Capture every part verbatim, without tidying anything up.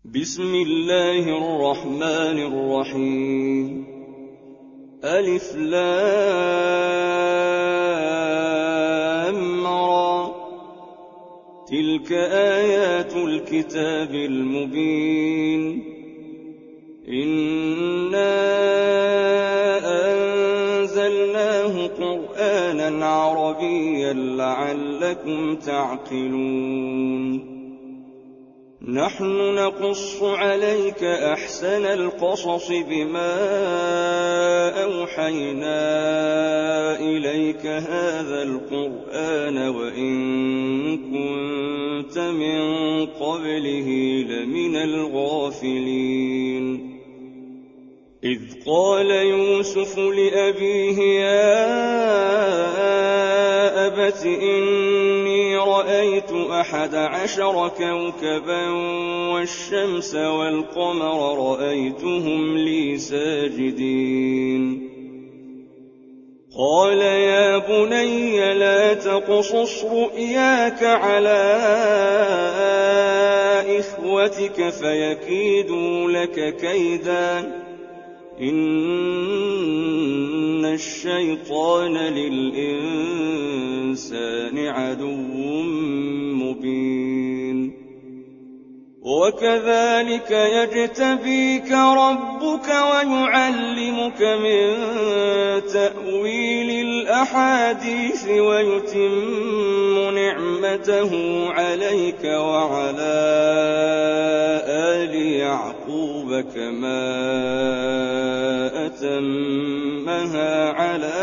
بسم الله الرحمن الرحيم. ألف لام را، تلك آيات الكتاب المبين. إنا أنزلناه قرآنا عربيا لعلكم تعقلون. نحن نقص عليك أحسن القصص بما أوحينا إليك هذا القرآن وإن كنت من قبله لمن الغافلين. إذ قال يوسف لأبيه يا أبت إني رأيت أحد عشر كوكبا والشمس والقمر رأيتهم لي ساجدين. قال يا بني لا تقصص رؤياك على إخوتك فيكيدوا لك كيدا إن الشيطان للإنسان عدو مبين. وكذلك يجتبيك ربك ويعلمك من تأويل الأحاديث ويتم نعمته عليك وعلى آل يعقوب كما أتمها على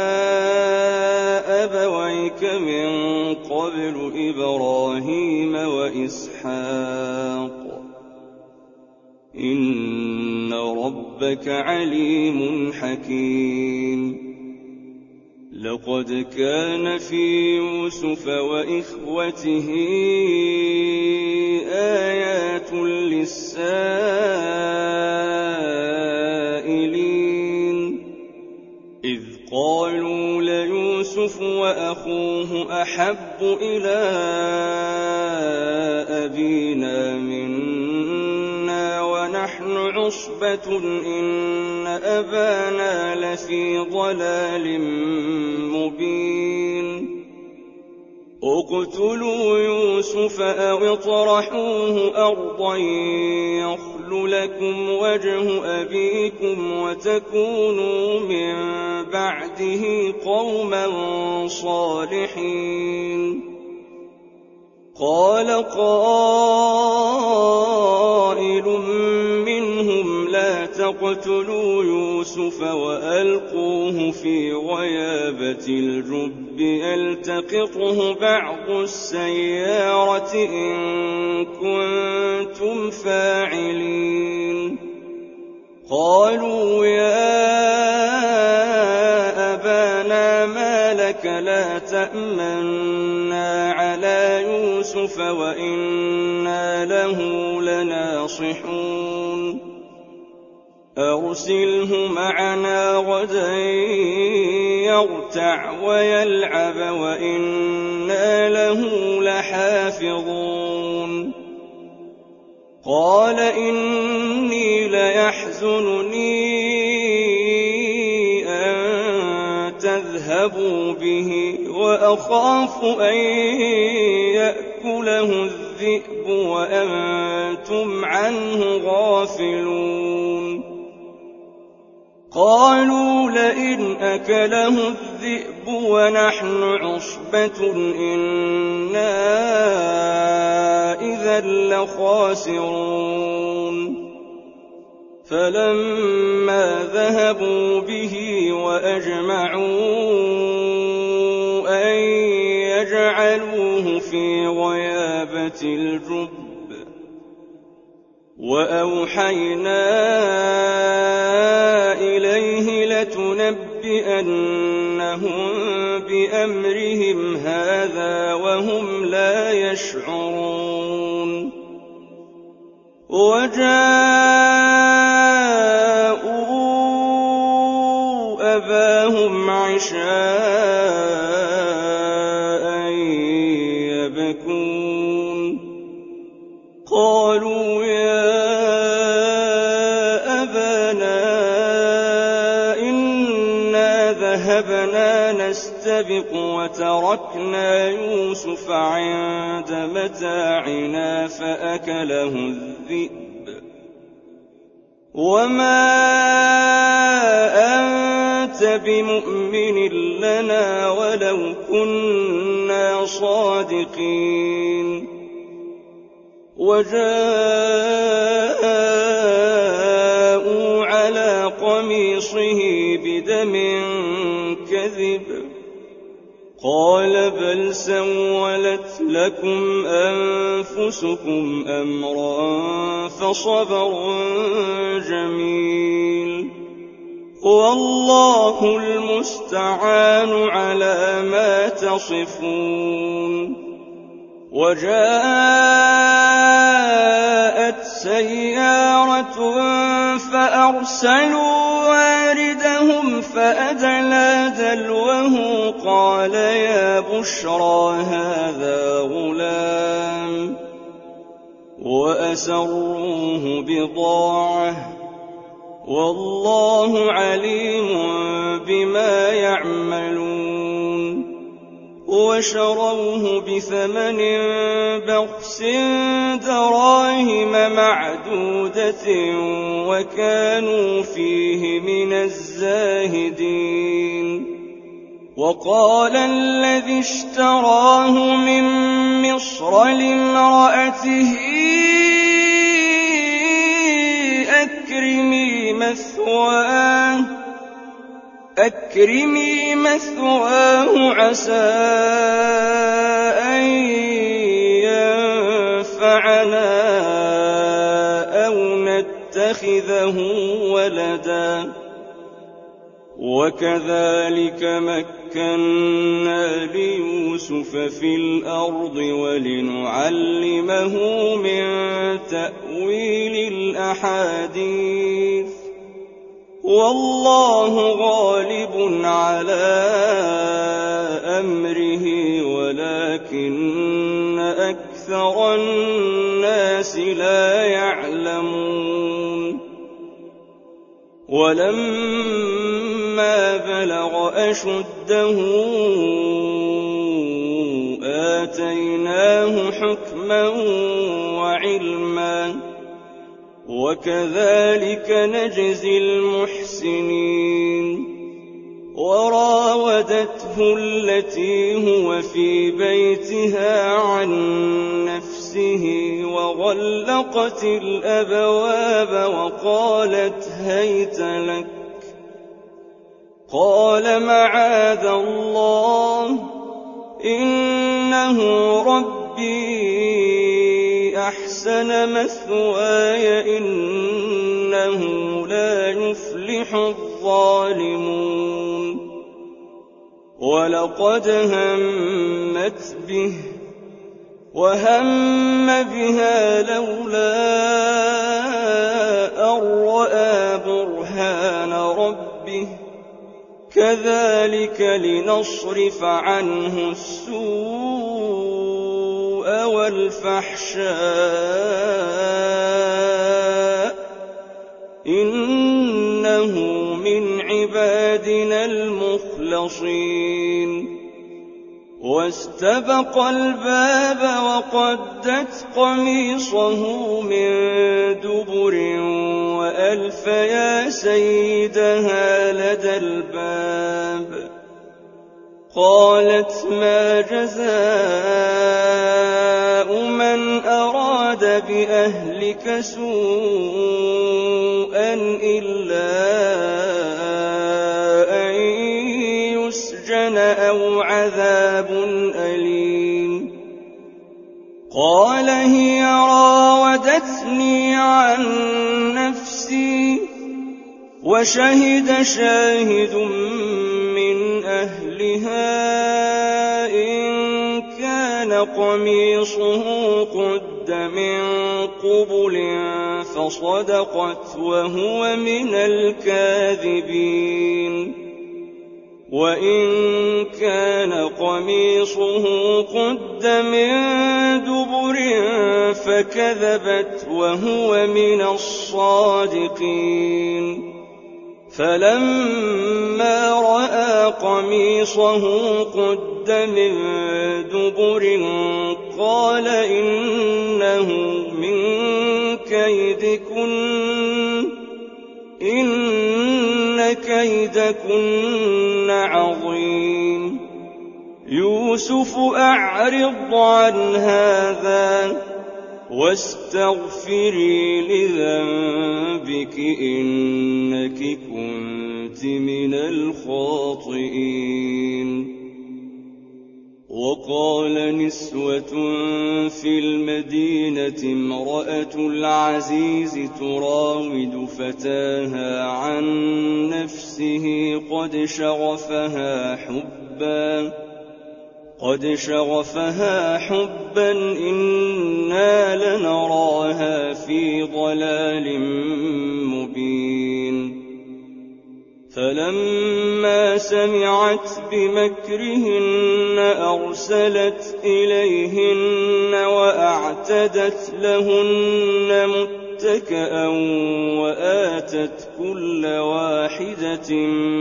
أبويك من قبل إبراهيم وإسحاق إن ربك عليم حكيم. لقد كان في يوسف وإخوته آيات للسائلين إذ قالوا ليوسف وأخوه أحب إلى أبينا منا ونحن عصبة إن أبانا لفي ضلال مبين. اقتلوا يوسف أو اطرحوه أرضا يخل لكم وجه أبيكم وتكونوا من بعده قوما صالحين. قال قائل منهم لا تقتلوا يوسف وألقوه في غيابة الجب يلتقطه بعض السيارة إن كنتم فاعلين. قالوا يا أبانا ما لك لا تأمنا على يوسف وإنا له لناصحون. أرسله معنا غدا يرتع ويلعب وإنا له لحافظون. قال إني ليحزنني أن تذهبوا به وأخاف أن يأكله الذئب وأنتم عنه غافلون. قالوا لئن أكله الذئب ونحن عصبة إنا إذا لخاسرون. فلما ذهبوا به وأجمعوا أن يجعلوه في غيابة الجب وأوحينا إليه لتنبئنهم بأمرهم هذا وهم لا يشعرون. وجاءوا أباهم عشاء يبكون. قالوا يا يستبق وتركنا يوسف عند متاعنا فأكله الذئب وما أنت بمؤمن لنا ولو كنا صادقين وجاءوا على قميصه بدم كذب قال بل سولت لكم أنفسكم أمرا فصبر جميل والله المستعان على ما تصفون وجاءت سيارة فأرسلوا واردهم فأدلى دلوه قال يا بشرى هذا غلام وأسروه بضاعة والله عليم بما يعملون وشروه بثمن بخس دراهم معدودة وكانوا فيه من الزاهدين وقال الذي اشتراه من مصر لامرأته أكرمي مثواه أكرمي مثواه عسى أن ينفعنا أو نتخذه ولدا وكذلك مكنا ليوسف في الأرض ولنعلمه من تأويل الأحاديث والله غالب على أمره ولكن أكثر الناس لا يعلمون ولما بلغ أشده آتيناه حكما وعلما وكذلك نجزي المحسنين وراودته التي هو في بيتها عن نفسه وغلقت الأبواب وقالت هيت لك قال معاذ الله إنه ربي أحسن مثواي إنه لا يفلح الظالمون ولقد همت به وهم بها لولا أن رأى برهان ربه كذلك لنصرف عنه السوء والفحشاء إنه من عبادنا المخلصين واستبق الباب وقدت قميصه من دبر وألف يا سيدها لدى الباب قالت ما جزاء من أراد بأهلك سوءا إلا أن يسجن أو عذاب أليم قال هي راودتني عن نفسي وشهد شاهد من أهلها إن كان قميصه قد من قبل فصدقت وهو من الكاذبين وإن كان قميصه قد من دبر فكذبت وهو من الصادقين فلما رأى قميصه قد من دبر قال إنه من كيدكن إن كيدكن عظيم يوسف أعرض عن هذا واستغفري لذنبك إنك كنت من الخاطئين. وقال نسوة في المدينة امرأة العزيز تراود فتاها عن نفسه قد شغفها حبا قد شغفها حبا إنا لنراها في ضلال مبين. فلما سمعت بمكرهن أرسلت إليهن وأعتدت لهن متكئا وآتت كل واحدة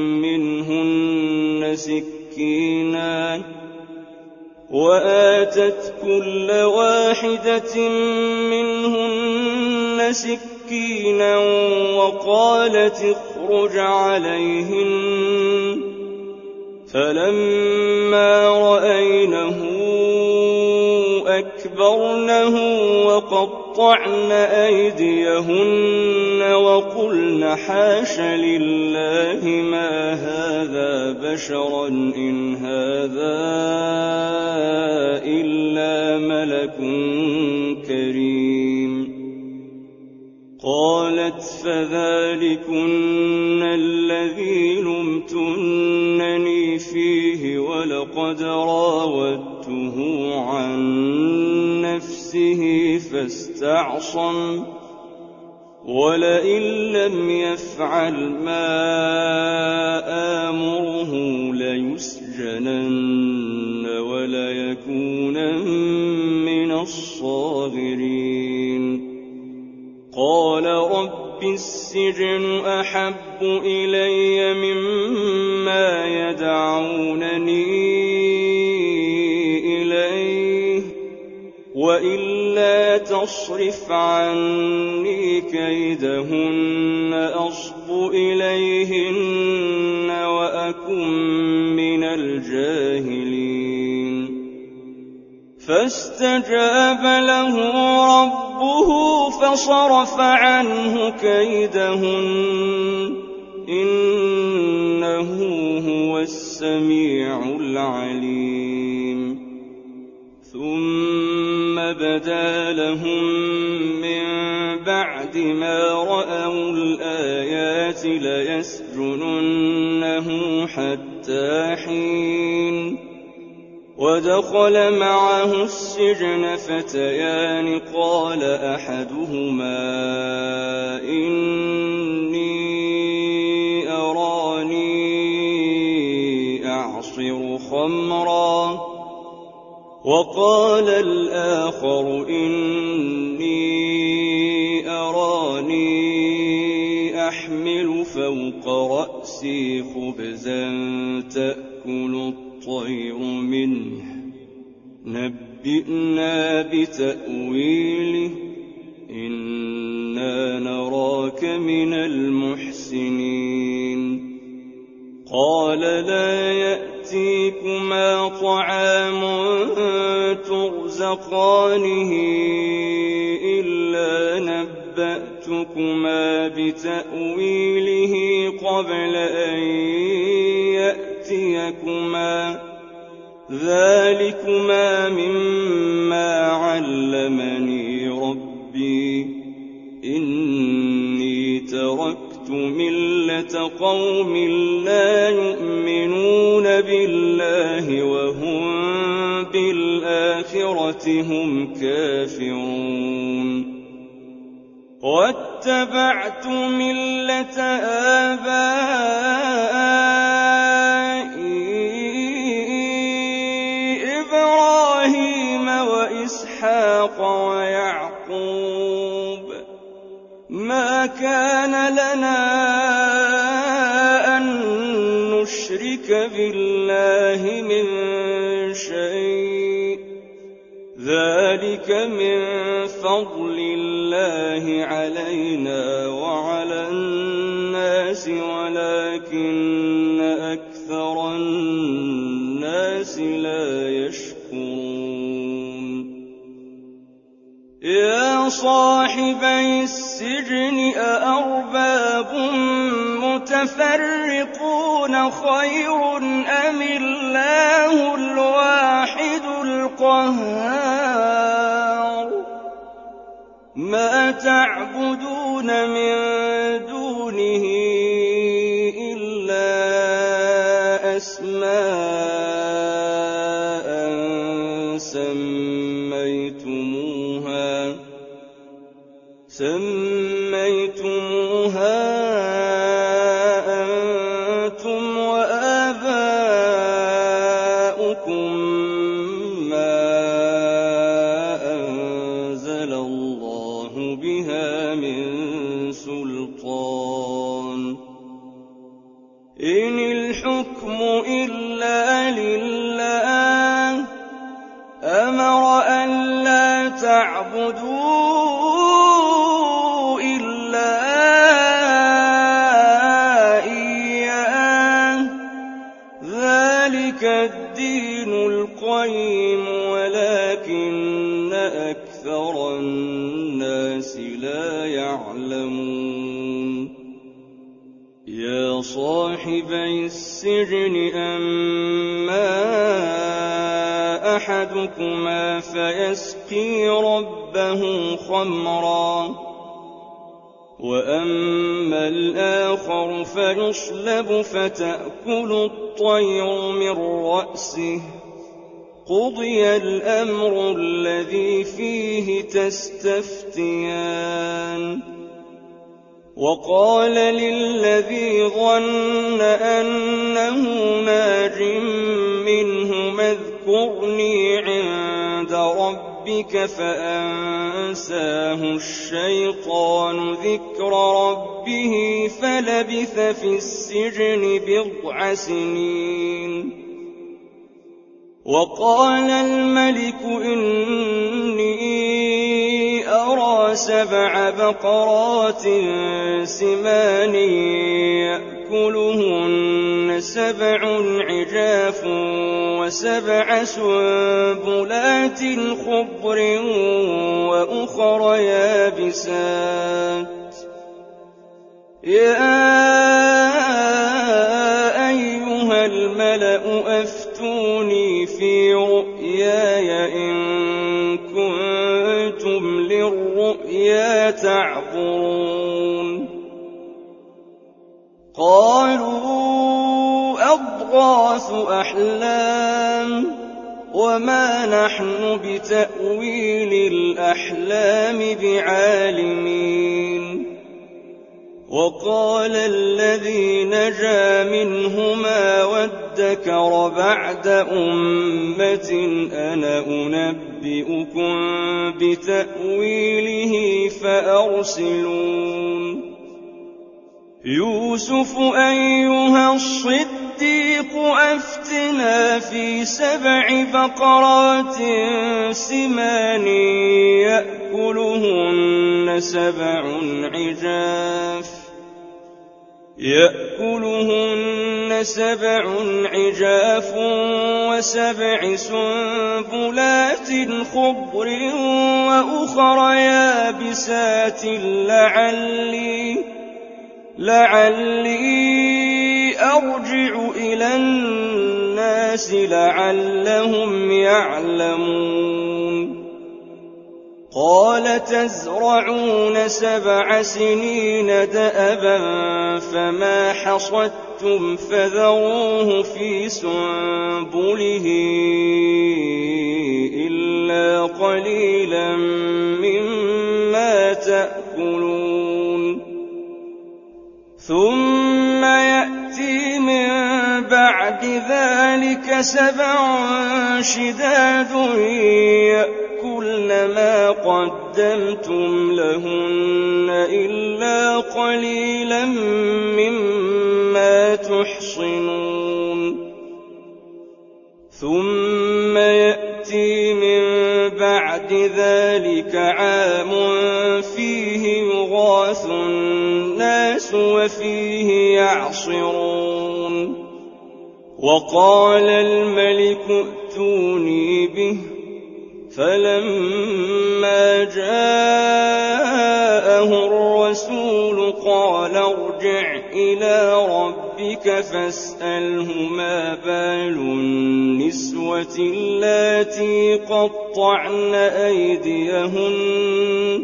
منهن سكينا وآتت كل واحدة منهن سكينا وقالت اخرج عليهن. فلما رأينه أكبرنه وقطعن أيديهن وقلن حاش لله ما هذا بشرا إن هذا إلا ملك كريم. قالت فذلكن الذي لمتنني فيه ولقد راودته عن نفسه فاستعصم ولئن لم يفعل ما آمره ليسجنن وليكونن من الصاغرين. قال رب السجن أحب إلي مما يدعونني إليه وإلا تصرف عني كيدهن أصب إليهن وأكن من الجاهلين. فاستجاب له ربه فصرف عنه كيدهن إنه هو السميع العليم. ثم بدا لهم من بعد ما رأوا الآيات ليسجننه حتى حين. ودخل معه السجن فتيان قال أحدهما إني أراني أعصر خمرا وقال الآخر إني أراني أحمل فوق رأسي خبزا تأكل الطير منه نبئنا بتأويله إنا نراك من المحسنين. قال لا يأتيكما طعام ترزقانه إلا نبأتكما بتأويله قبل أن يأتيكما ذلكما مما علمني ربي إني تركت ملة قوم لا يؤمنون بالله وهم بالآخرة هم كافرون واتبعت ملة آبائي إبراهيم وإسحاق ويعقوب ما كان لنا أن نشرك بالله من شيء ذلك من فضل الله علينا وعلى الناس ولكن أكثر الناس لا يشكرون يا صاحبي السجن أأرباب متفرقون خير أم الله الواحد القهار ما تعبدون من دونه إلا أسماء سميتموها سميتموها أنتم وآباؤكم ما أنزل الله بها من سلطان إن الحكم إلا لله أمر أن لا تعبدوا إلا إياه ذلك الدين القيم ولكن أكثر الناس لا يعلمون يا صاحبي السجن أما أحدكما فيسقي ربه خمرا وأما الآخر فيصلب فتأكل الطير من رأسه قضي الأمر الذي فيه تستفتيان وقال للذي ظن أنه ناج منه اذكرني عند ربك فأنساه الشيطان ذكر ربه فلبث في السجن بضع سنين وقال الملك إني أرى سبع بقرات سمان يأكلهن سبع عجاف وسبع سنبلات خضر وأخر يابسات يا أيها الملأ أفتوني في رؤياي إن كنتم للرؤيا تعبرون قالوا أضغاث أحلام وما نحن بتأويل الأحلام بعالمين وقال الذي نجا منهما وادكر بعد أمة أنا أنبئكم بتأويله فأرسلون يوسف أيها الصديق أفتنا في سبع بقرات سمان يأكلهن سبع عجاف يأكلهن سبع عجاف وسبع سنبلات خضر وأخر يابسات لعلي لعلي أرجع إلى الناس لعلهم يعلمون قال تزرعون سبع سنين دأبا فما حصدتم فذروه في سنبله إلا قليلا مما تأكلون ثم يأتي من بعد ذلك سبع شداد يأكلن ما قدمتم لهن إلا قليلا مما تحصنون ثم يأتي من بعد ذلك عام فيه يغاث الناس وفيه يعصرون وقال الملك ائتوني به فلما جاءه الرسول قال ارجع إلى ربك فاسأله ما بال النسوة اللاتي قطعن أيديهن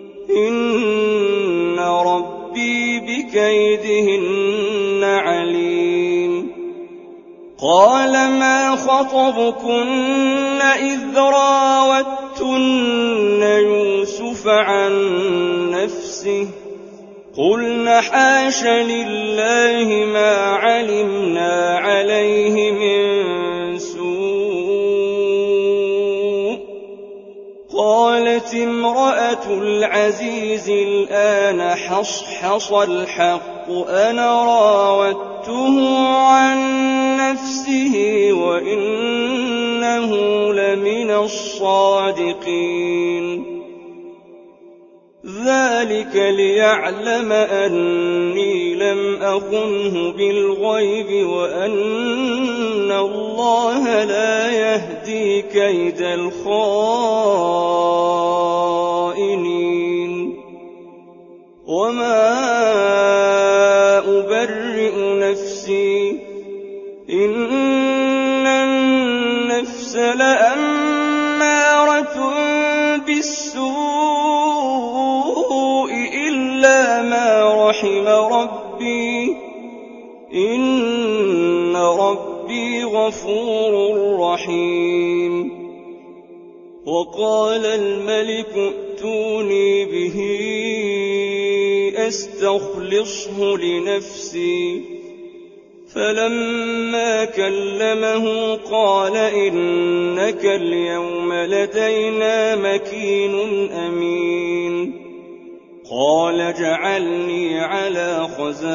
إن ربي بكيدهن عليم قال ما خطبكن إذ راوتن يوسف عن نفسه قلن حاش لله ما علمنا عليه من سوء قالت امرأة العزيز الآن حصحص الحق أنا راودته عن نفسه وإنه لمن الصادقين ذلك ليعلم أني لم أخنه بالغيب وأن الله لا يهدي كيد الخائنين وما أبرئ نفسي إن النفس لأمارة بالسوء إلا ما رحم ربي إن ربي غفور رحيم وقال الملك ائتوني به أستخلصه لنفسي فلما كلمه قال إنك اليوم لدينا مكين أمين قال اجعلني على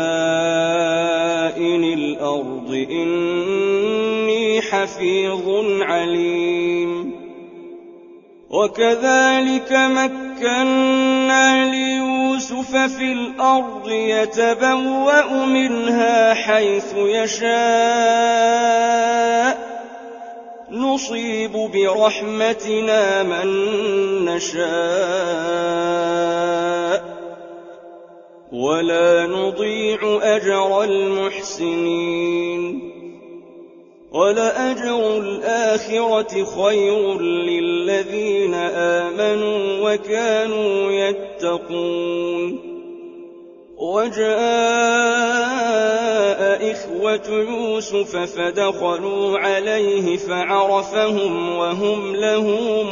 خزائن الأرض إني حفيظ عليم وكذلك مكنا ليوسف في الأرض يتبوأ منها حيث يشاء نصيب برحمتنا من نشاء ولا نضيع أجر المحسنين ولأجر الآخرة خير للذين آمنوا وكانوا يتقون وجاء إخوة يوسف فدخلوا عليه فعرفهم وهم له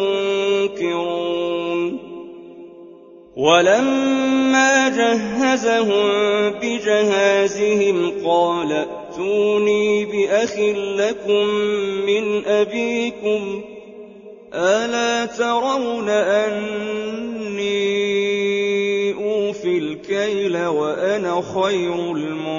منكرون ولما جهزهم بجهازهم قال ائتوني بأخ لكم من أبيكم ألا ترون أني أوفي الكيل وأنا خير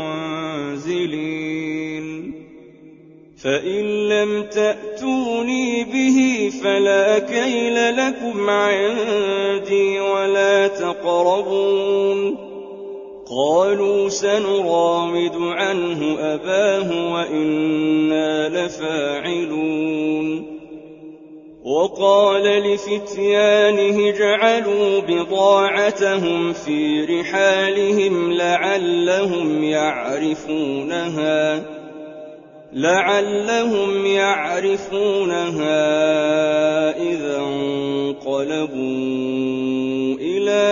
المنزلين فإن لم تأتوني به فلا كيل لكم عندي ولا تقربون قالوا سنراود عنه أباه وإنا لفاعلون وقال لفتيانه اجعلوا بضاعتهم في رحالهم لعلهم يعرفونها لعلهم يعرفونها إذا انقلبوا إلى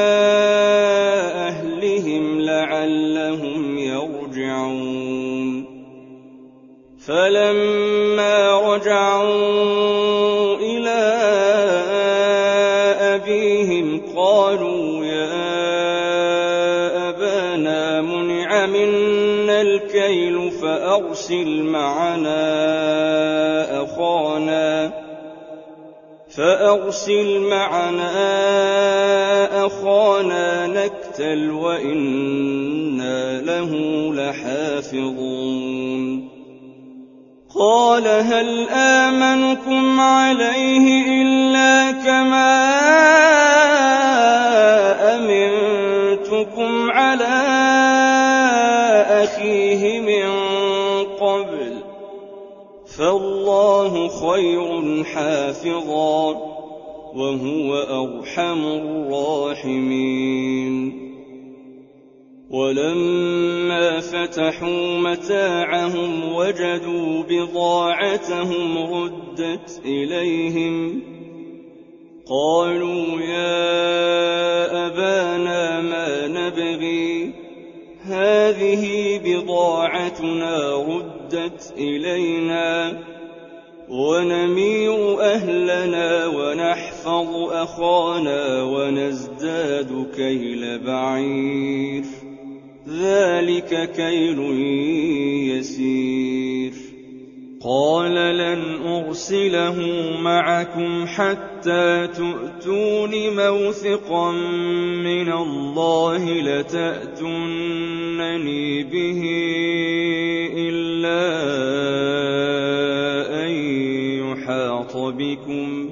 أهلهم لعلهم يرجعون فلما رجعوا إلى أبيهم قالوا يا أبانا منع منا الكيل فأرسل معنا أخانا فأرسل معنا أخانا نكتل وإنا له لحافظون قال هل آمنكم عليه إلا كما أمنتكم على أخيه من قبل فالله خير حافظا وهو أرحم الراحمين ولما فتحوا متاعهم وجدوا بضاعتهم ردت إليهم قالوا يا أبانا ما نبغي هذه بضاعتنا ردت إلينا ونمير أهلنا ونحفظ أخانا ونزداد كيل بعير ذلك كيل يسير قال لن أرسله معكم حتى تؤتون موثقا من الله لتأتونني به إلا أن يحاط بكم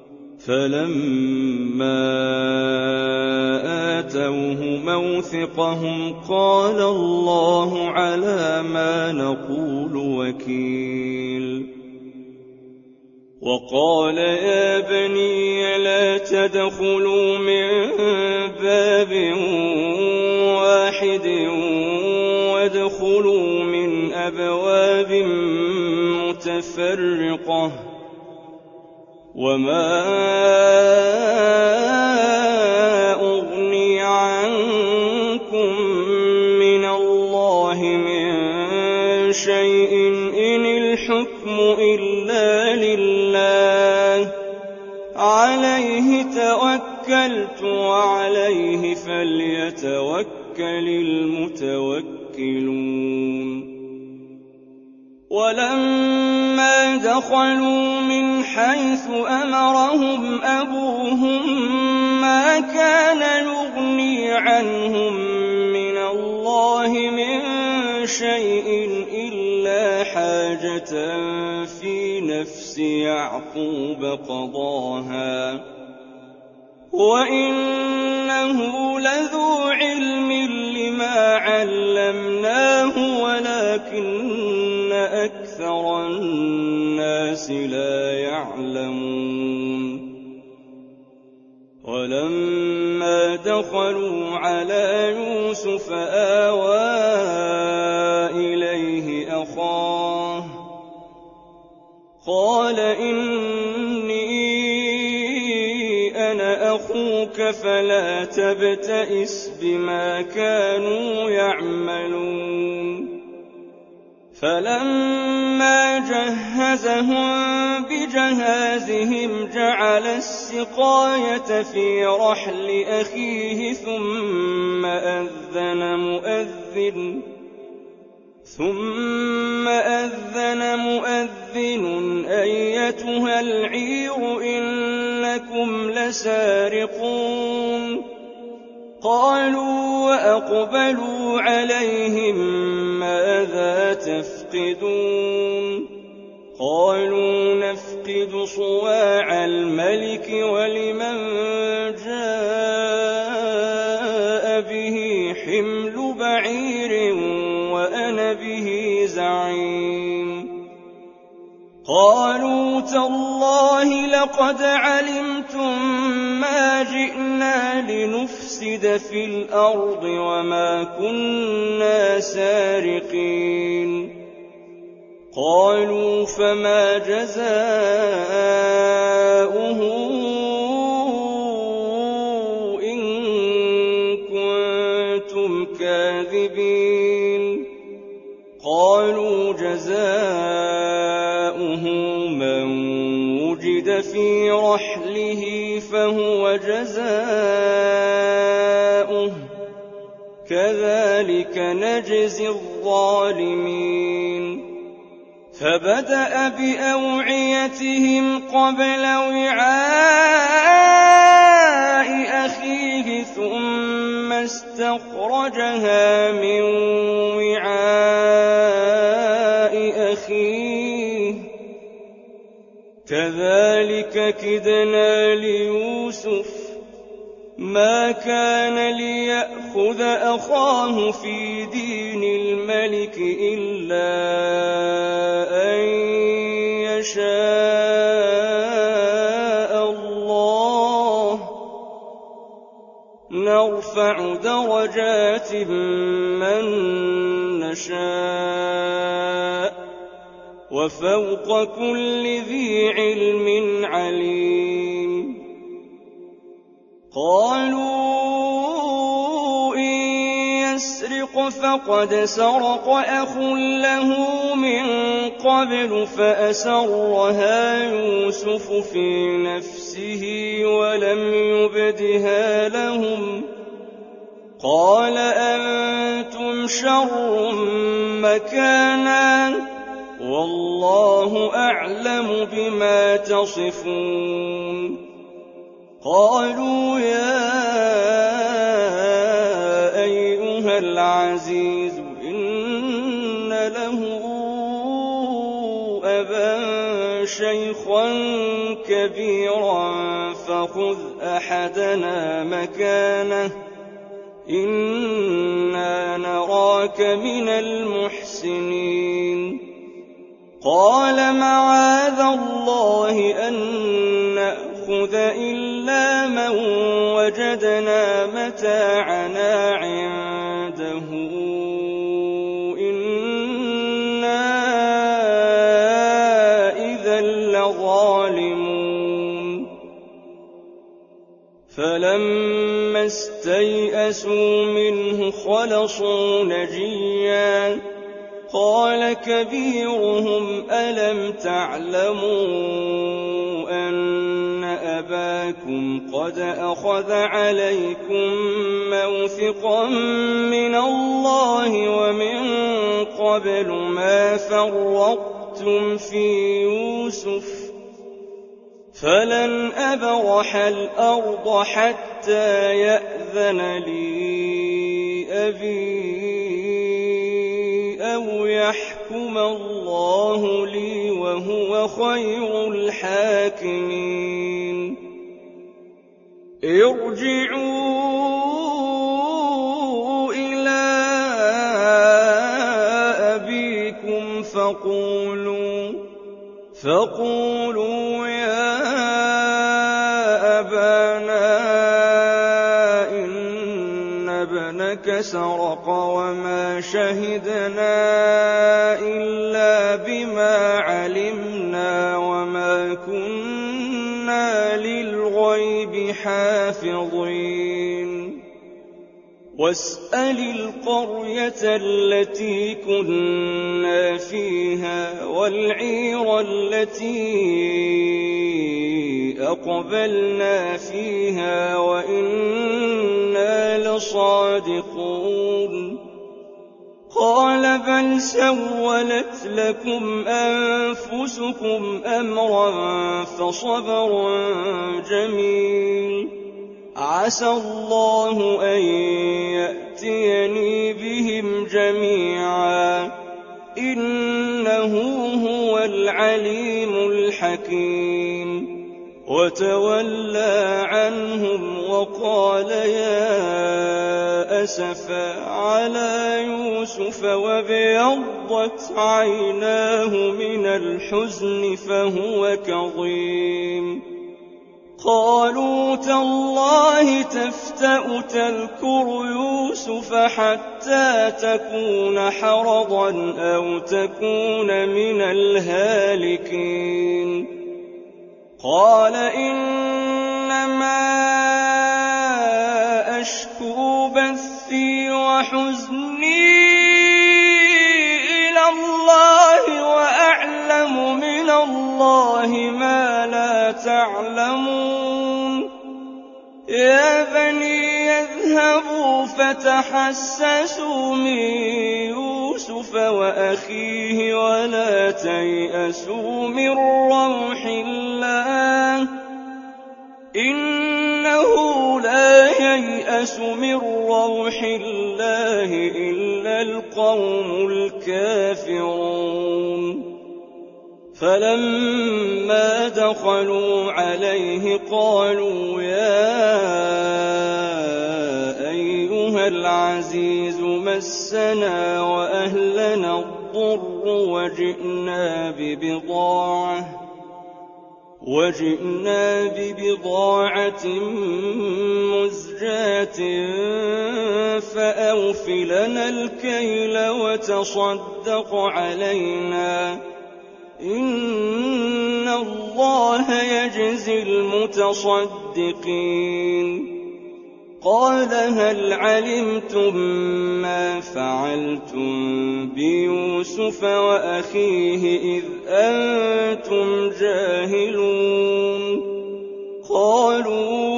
فلما آتوه موثقهم قال الله على ما نقول وكيل وقال يا بني لا تدخلوا من باب واحد وادخلوا من أبواب متفرقة وما أغني عنكم من الله من شيء إن الحكم إلا لله عليه توكلت وعليه فليتوكل المتوكلون ولما دخلوا من حيث أمرهم أبوهم ما كان يغني عنهم من الله من شيء إلا حاجة في نفس يعقوب قضاها وإنه لذو علم لما علمناه ولكن أكثر الناس لا يعلمون ولما دخلوا على يوسف آوى إليه أخاه قال إني أنا أخوك فلا تبتئس بما كانوا يعملون فلما جهزهم بجهازهم جعل السقاية في رحل أخيه ثم أذن مؤذن ثم أذن مؤذن أيتها العير إنكم لسارقون قالوا وأقبلوا عليهم ماذا تفقدون قالوا نفقد صواع الملك ولمن جاء به حمل بعير وأنا به زعيم قالوا تالله لقد علمتم ما جئنا لنفسد في الأرض وما كنا سارقين قالوا فما جزاؤه إن كنتم كاذبين قالوا جزاؤه من وجد في رحله فهو جزاؤه كذلك نجزي الظالمين فبدأ بأوعيتهم قبل وعاء أخيه ثم استخرجها من وعاء أخيه كذلك كدنا ليوسف ما كان ليأخذ أخاه في دين الملك إلا أن يشاء الله نرفع درجات من نشاء وفوق كل ذي علم عليم قالوا إن يسرق فقد سرق أخ له من قبل فأسرها يوسف في نفسه ولم يبدها لهم قال أنتم شر مكانا والله أعلم بما تصفون قالوا يا أيها العزيز إن له أبا شيخا كبيرا فخذ أحدنا مكانه إنا نراك من المحسنين قال معاذ الله أن نأخذ إلا من وجدنا متاعنا عنده إنا إذا لظالمون فلما استيئسوا منه خلصوا نجيا قال كبيرهم ألم تعلموا أن أباكم قد أخذ عليكم موثقا من الله ومن قبل ما فرطتم في يوسف فلن أبرح الأرض حتى يأذن لي أبي أو يحكم الله لي وهو خير الحاكمين ارجعوا إلى أبيكم فقولوا فقولوا يا أبانا إن ابنك سرق وما شهدنا إلا بما علمنا وما كنا للغيب حافظين واسأل القرية التي كنا فيها والعير التي أقبلنا فيها وإنا لصادقون قال بل سولت لكم أنفسكم أمرا فصبر جميل عسى الله أن يأتيني بهم جميعا إنه هو العليم الحكيم وتولى عنهم وقال يا أسفا على يوسف وابيضت عيناه من الحزن فهو كظيم قالوا تالله تفتأ تذكر يوسف حتى تكون حرضا أو تكون من الهالكين قال إنما أشكو بثي وحزني إلى الله وأعلم من الله ما لا تعلمون يا بني يذهبوا فتحسسوا من يوسف يوسف وأخيه ولا تيأسوا من روح الله إنه لا ييأس من روح الله إلا القوم الكافرون فلما دخلوا عليه قالوا يا أيها العزيز مسنا وأهلنا الضر وجئنا ببضاعة وجئنا ببضاعة مزجاة فأوف لنا الكيل وتصدق علينا إن الله يجزي المتصدقين قال هل علمتم ما فعلتم بيوسف وأخيه إذ أنتم جاهلون قالوا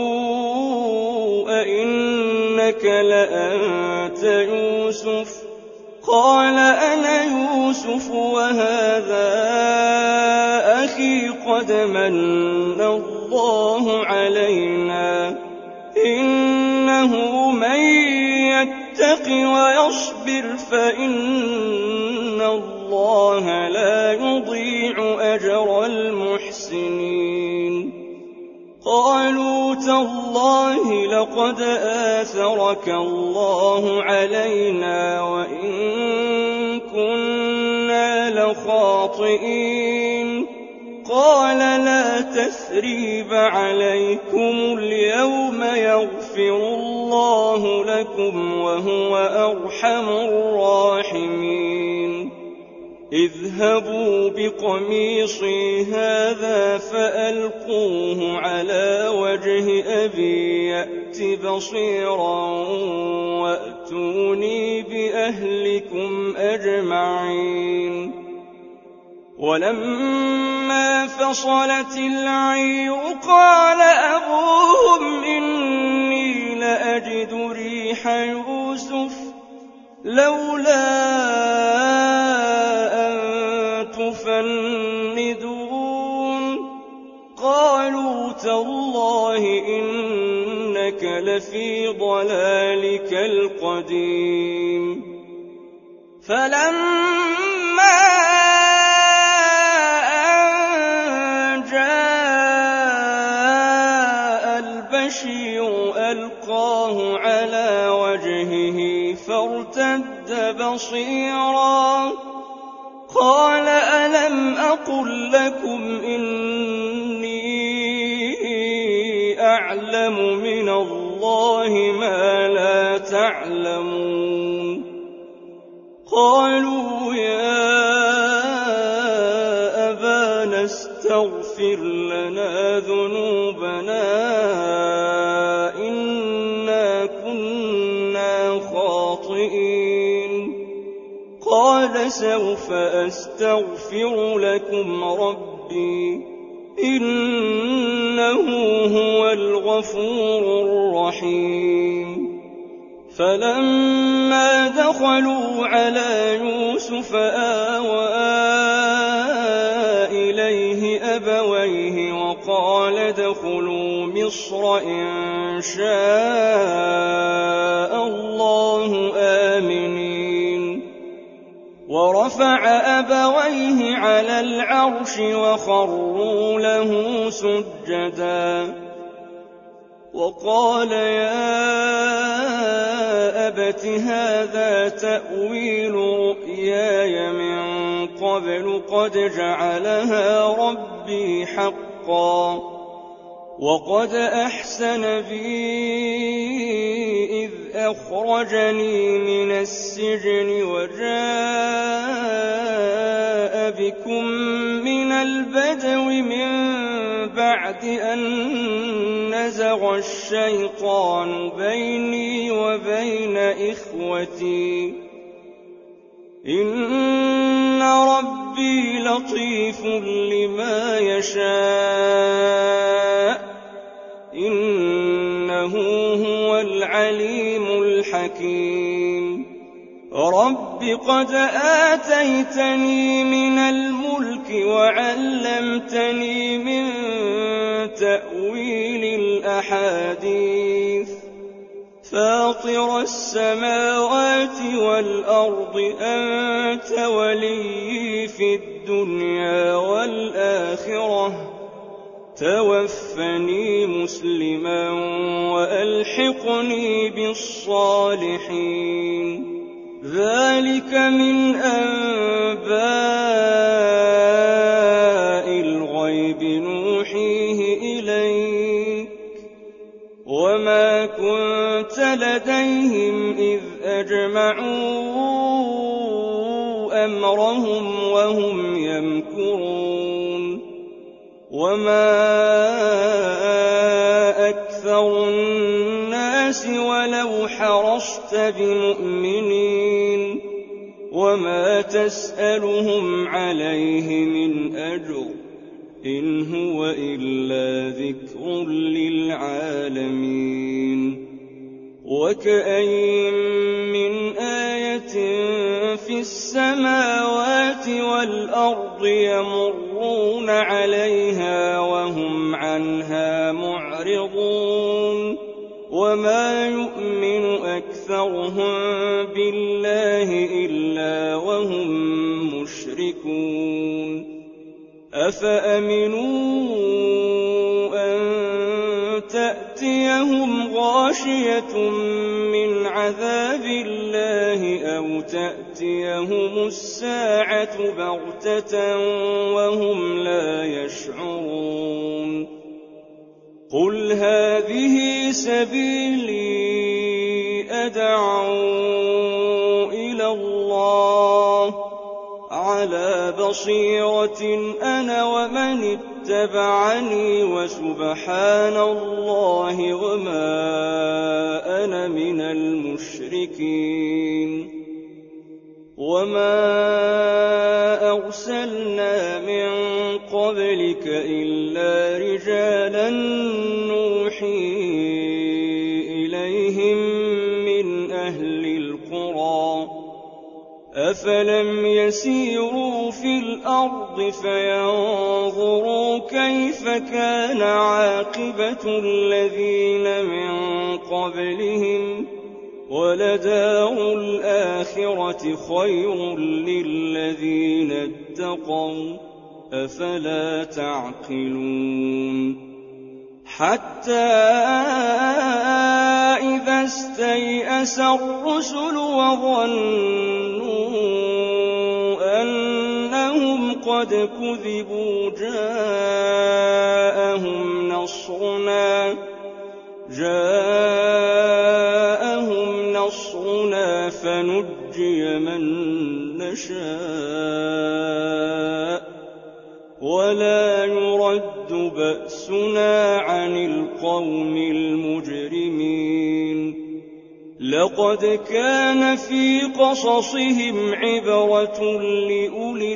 أئنك لأنت يوسف قال أنا يوسف وهذا أخي قد من الله علينا إنه من يتق ويصبر فإن الله لا يضيع أجر المحسنين قالوا تالله لقد آثرك الله علينا وإن كنا لخاطئين قال لا تثريب عليكم اليوم يغفر الله لكم وهو أرحم الراحمين اذهبوا بقميصي هذا فألقوه على وجه أبي يأت بصيرا وأتوني بأهلكم أجمعين ولما فصلت العير قال أبوهم إني لأجد ريح يوسف لولا أن تفندون قالوا تالله إنك لفي ضلالك القديم فلما أن جاء البشير ألقاه على وجهه فارتد بصيرا قال ألم أقل لكم إني أعلم من الله ما لا تعلمون قالوا يا أبانا استغفر لنا ذنوبنا إنا كنا خاطئين قال سوف أستغفر لكم ربي إنه هو الغفور الرحيم فلما دخلوا على يوسف آوى إليه أبويه وقال ادخلوا مصر إن شاء الله آمنين ورفع أبويه على العرش وخروا له سجدا وقال يا أبت هذا تأويل رؤياي من قبل قد جعلها ربي حقا وقد أحسن بي إذ أخرجني من السجن وجاء بكم من البدو من بعد أن نزغ الشيطان بيني وبين إخوتي إن ربي لطيف لما يشاء إنه هو العليم الحكيم رب قد آتيتني من الملك وعلمتني من تأويل الأحاديث فاطر السماوات والأرض أنت ولي في الدنيا والآخرة توفني مسلما وألحقني بالصالحين ذلك من أنباء الغيب نوحيه إليك وما كنت لديهم إذ أجمعوا أمرهم وهم يمكرون وما أكثر الناس ولو حرصت بمؤمنين وما تسألهم عليه من أجر إن هو إلا ذكر للعالمين وكأين من آية في السماوات والأرض يمرون عليها وهم عنها معرضون وما يؤمن أكثرهم بالله إلا وهم مشركون أفأمنوا أن تأتيهم غاشية من عذاب الله أو تأتيهم الساعة بغتة وهم لا يشعرون قل هذه سبيلي أدعو إلى الله على بصيرة أنا ومن اتبعني وسبحان الله وما أنا من المشركين وما أرسلنا من قبلك إلا رجالا نوحي إليهم من أهل القرى أفلم يسيروا في الأرض فينظروا كيف كان عاقبة الذين من قبلهم ولدار الآخرة خير للذين اتقوا أفلا تعقلون حتى إذا استيأس الرسل وظنوا أنهم قد كذبوا جاءهم نصرنا جاءهم نصرنا فنجي من نشاء ولا يرد بأسنا عن القوم المجرمين لقد كان في قصصهم عبرة لأولي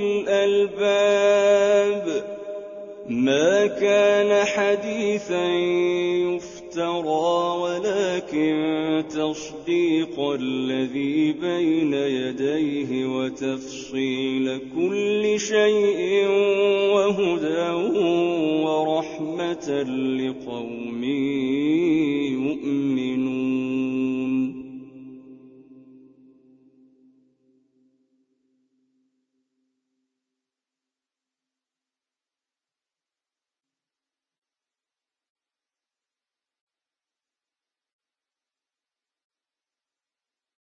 الألباب ما كان حديثا يفترى ولكن تصديق الذي بين يديه وتفصيل كل شيء وهدى ورحمة لقوم